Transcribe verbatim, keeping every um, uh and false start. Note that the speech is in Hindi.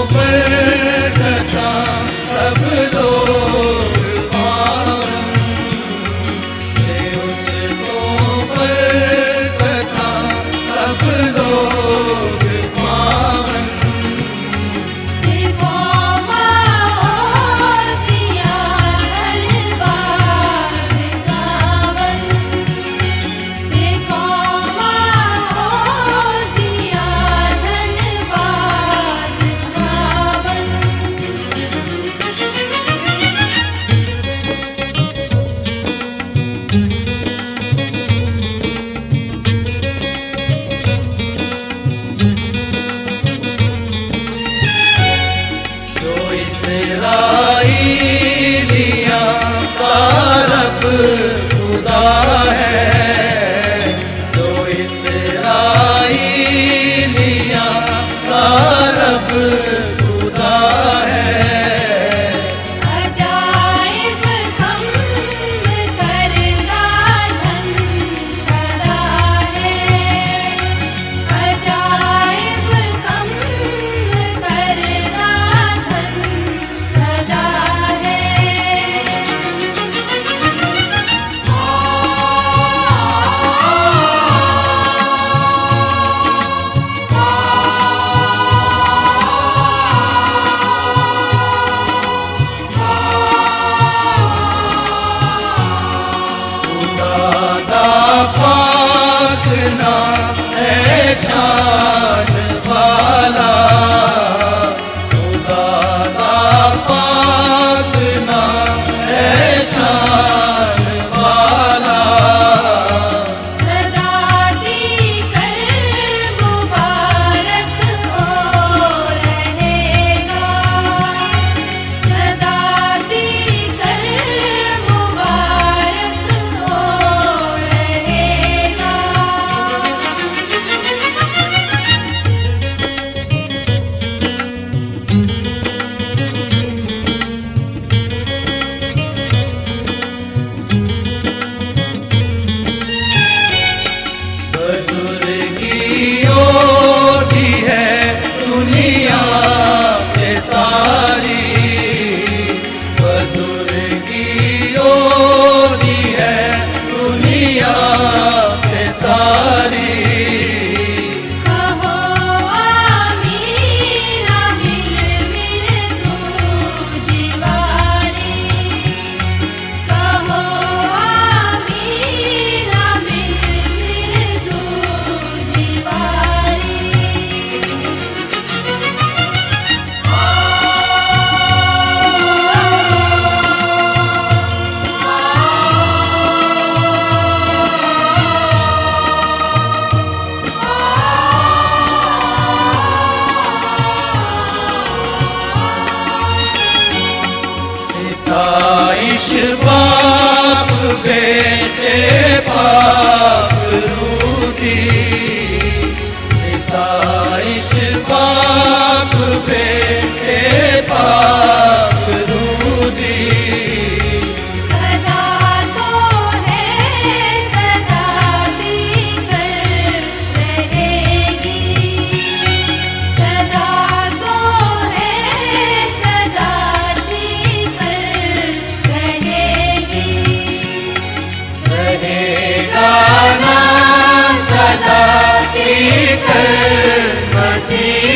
पर कथा सब लोग पावन, थे उसको पर कथा सब लोग पावन। देखो माओसिया धनबाद गावन, देखो माओसिया धनबाद गावन। जो इसराइलिया का रब खुदा है, जो इसराइलिया का रब खुदा है। अजाइब हम करना धन सदा है, अजाइब हम करना धन सदा है। खुदा पाक ना है शान वाला, खुदा पाक ना है शान वाला। सदा दीकर मुबारक हो रहेगा, सदा दीकर मुबारक हो रहेगा। बुजुर्गियों की है दुनिया के सारी, बुजुर्गियों की है दुनिया के सारी। कहो आमीन आमीन मिर्दू जीवारी, कहो आमीन आमीन मिर्दू जीवारी। सिताइश बाप बेटे पाक रूदी, सिताइश बाप बेटे पाक रूदी। सदा तो है सदा दीकर रहेगी, सदा तो है सदा दीकर रहेगी। रहेगा ना सदा की कर मसीह